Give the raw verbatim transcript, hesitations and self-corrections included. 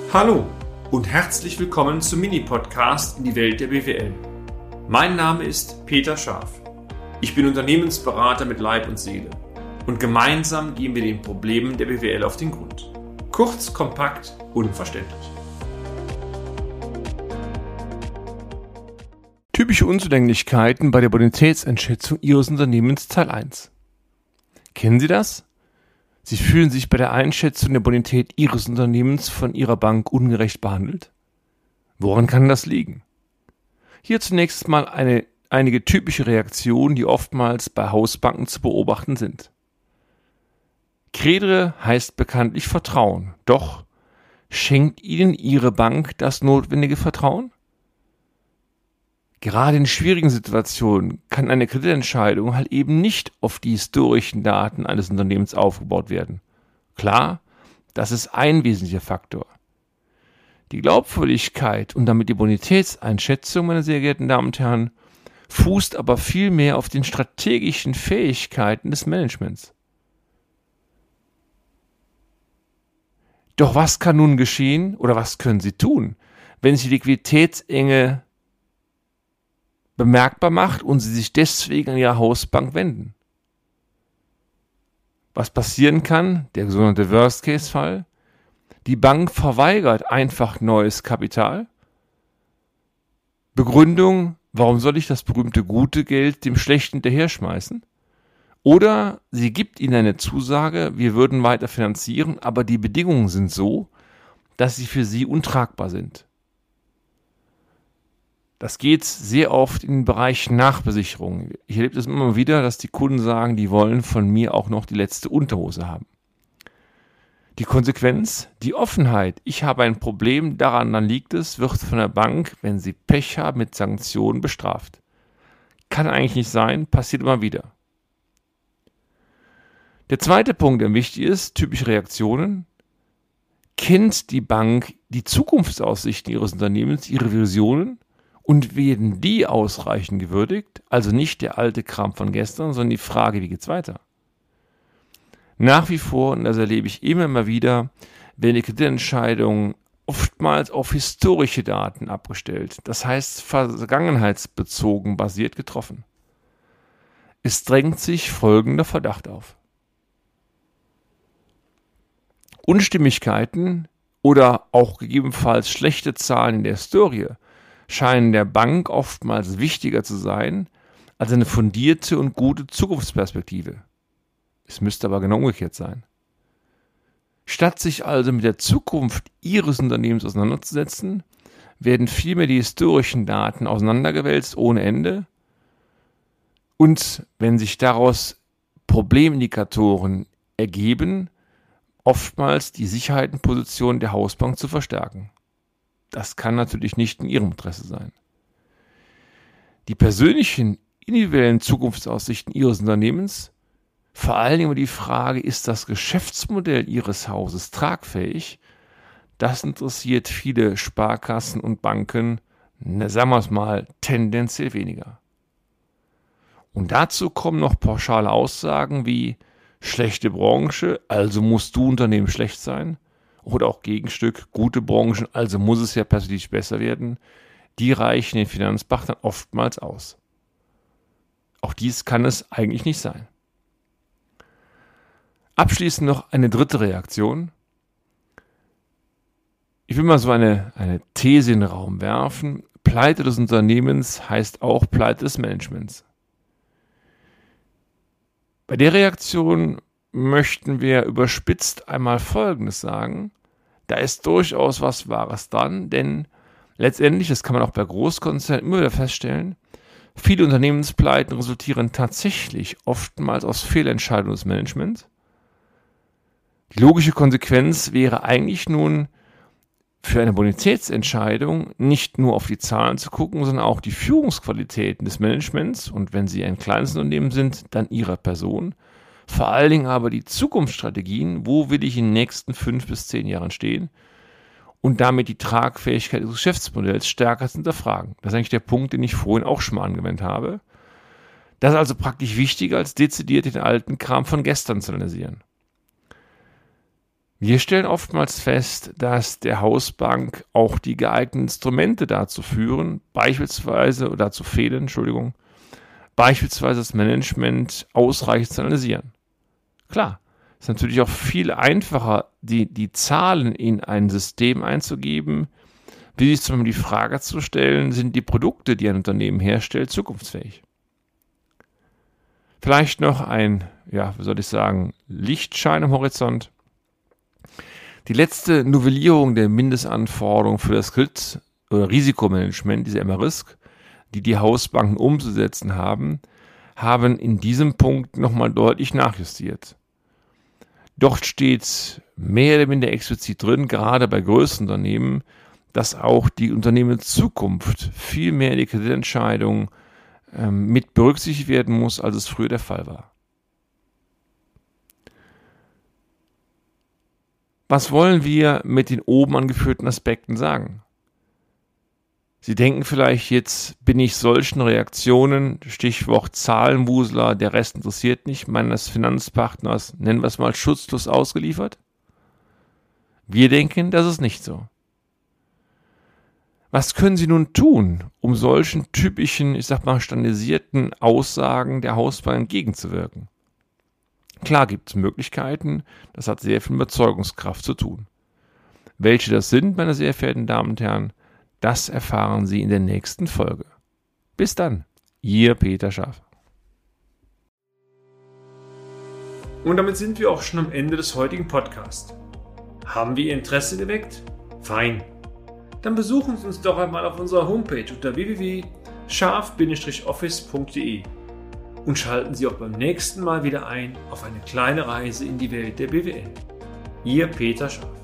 Hallo und herzlich willkommen zum Mini-Podcast in die Welt der B W L. Mein Name ist Peter Scharf. Ich bin Unternehmensberater mit Leib und Seele und gemeinsam gehen wir den Problemen der B W L auf den Grund. Kurz, kompakt, unverständlich. Typische Unzulänglichkeiten bei der Bonitätseinschätzung Ihres Unternehmens Teil eins. Kennen Sie das? Sie fühlen sich bei der Einschätzung der Bonität Ihres Unternehmens von Ihrer Bank ungerecht behandelt? Woran kann das liegen? Hier zunächst mal eine, einige typische Reaktionen, die oftmals bei Hausbanken zu beobachten sind. Credere heißt bekanntlich Vertrauen, doch schenkt Ihnen Ihre Bank das notwendige Vertrauen? Gerade in schwierigen Situationen kann eine Kreditentscheidung halt eben nicht auf die historischen Daten eines Unternehmens aufgebaut werden. Klar, das ist ein wesentlicher Faktor. Die Glaubwürdigkeit und damit die Bonitätseinschätzung, meine sehr geehrten Damen und Herren, fußt aber vielmehr auf den strategischen Fähigkeiten des Managements. Doch was kann nun geschehen oder was können Sie tun, wenn sich die Liquiditätsenge bemerkbar macht und Sie sich deswegen an Ihre Hausbank wenden? Was passieren kann, der sogenannte Worst-Case-Fall, die Bank verweigert einfach neues Kapital. Begründung, warum soll ich das berühmte gute Geld dem schlechten hinterher schmeißen? Oder sie gibt Ihnen eine Zusage, wir würden weiter finanzieren, aber die Bedingungen sind so, dass sie für Sie untragbar sind. Das geht sehr oft in den Bereich Nachbesicherung. Ich erlebe das immer wieder, dass die Kunden sagen, die wollen von mir auch noch die letzte Unterhose haben. Die Konsequenz, die Offenheit, ich habe ein Problem, daran dann liegt es, wird von der Bank, wenn sie Pech haben, mit Sanktionen bestraft. Kann eigentlich nicht sein, passiert immer wieder. Der zweite Punkt, der wichtig ist, typische Reaktionen. Kennt die Bank die Zukunftsaussichten Ihres Unternehmens, Ihre Visionen? Und werden die ausreichend gewürdigt, also nicht der alte Kram von gestern, sondern die Frage, wie geht's weiter? Nach wie vor, und das erlebe ich immer mal wieder, werden die Kreditentscheidungen oftmals auf historische Daten abgestellt, das heißt vergangenheitsbezogen basiert getroffen. Es drängt sich folgender Verdacht auf. Unstimmigkeiten oder auch gegebenenfalls schlechte Zahlen in der Historie scheinen der Bank oftmals wichtiger zu sein als eine fundierte und gute Zukunftsperspektive. Es müsste aber genau umgekehrt sein. Statt sich also mit der Zukunft Ihres Unternehmens auseinanderzusetzen, werden vielmehr die historischen Daten auseinandergewälzt ohne Ende und wenn sich daraus Problemindikatoren ergeben, oftmals die Sicherheitenposition der Hausbank zu verstärken. Das kann natürlich nicht in Ihrem Interesse sein. Die persönlichen, individuellen Zukunftsaussichten Ihres Unternehmens, vor allen Dingen die Frage, ist das Geschäftsmodell Ihres Hauses tragfähig, das interessiert viele Sparkassen und Banken, ne, sagen wir es mal, tendenziell weniger. Und dazu kommen noch pauschale Aussagen wie schlechte Branche, also musst du Unternehmen schlecht sein. Oder auch Gegenstück, gute Branchen, also muss es ja perspektivisch besser werden, die reichen den Finanzberatern oftmals aus. Auch dies kann es eigentlich nicht sein. Abschließend noch eine dritte Reaktion. Ich will mal so eine, eine These in den Raum werfen. Pleite des Unternehmens heißt auch Pleite des Managements. Bei der Reaktion möchten wir überspitzt einmal Folgendes sagen. Da ist durchaus was Wahres dran, denn letztendlich, das kann man auch bei Großkonzernen immer wieder feststellen, viele Unternehmenspleiten resultieren tatsächlich oftmals aus Fehlentscheidungen des Managements. Die logische Konsequenz wäre eigentlich nun für eine Bonitätsentscheidung nicht nur auf die Zahlen zu gucken, sondern auch die Führungsqualitäten des Managements und wenn Sie ein kleines Unternehmen sind, dann Ihrer Person. Vor allen Dingen aber die Zukunftsstrategien, wo will ich in den nächsten fünf bis zehn Jahren stehen und damit die Tragfähigkeit des Geschäftsmodells stärker zu hinterfragen. Das ist eigentlich der Punkt, den ich vorhin auch schon mal angewendet habe. Das ist also praktisch wichtiger, als dezidiert den alten Kram von gestern zu analysieren. Wir stellen oftmals fest, dass der Hausbank auch die geeigneten Instrumente dazu führen, beispielsweise oder dazu fehlen, Entschuldigung, beispielsweise das Management ausreichend zu analysieren. Klar, es ist natürlich auch viel einfacher, die, die Zahlen in ein System einzugeben, wie sich zum Beispiel die Frage zu stellen, sind die Produkte, die ein Unternehmen herstellt, zukunftsfähig? Vielleicht noch ein, ja, wie soll ich sagen, Lichtschein am Horizont. Die letzte Novellierung der Mindestanforderungen für das Kredit- oder Risikomanagement, diese M A-Risk, die die Hausbanken umzusetzen haben, haben in diesem Punkt nochmal deutlich nachjustiert. Dort steht mehr oder minder explizit drin, gerade bei größeren Unternehmen, dass auch die Unternehmen in Zukunft viel mehr in die Kreditentscheidung ähm, mit berücksichtigt werden muss, als es früher der Fall war. Was wollen wir mit den oben angeführten Aspekten sagen? Sie denken vielleicht, jetzt bin ich solchen Reaktionen, Stichwort Zahlenwusler, der Rest interessiert nicht, meines Finanzpartners, nennen wir es mal schutzlos ausgeliefert? Wir denken, das ist nicht so. Was können Sie nun tun, um solchen typischen, ich sag mal, standardisierten Aussagen der Hausbank entgegenzuwirken? Klar gibt es Möglichkeiten, das hat sehr viel mit Überzeugungskraft zu tun. Welche das sind, meine sehr verehrten Damen und Herren, das erfahren Sie in der nächsten Folge. Bis dann, Ihr Peter Scharf. Und damit sind wir auch schon am Ende des heutigen Podcasts. Haben wir Ihr Interesse geweckt? Fein. Dann besuchen Sie uns doch einmal auf unserer Homepage unter w w w punkt scharf Bindestrich office punkt d e und schalten Sie auch beim nächsten Mal wieder ein auf eine kleine Reise in die Welt der B W L. Ihr Peter Scharf.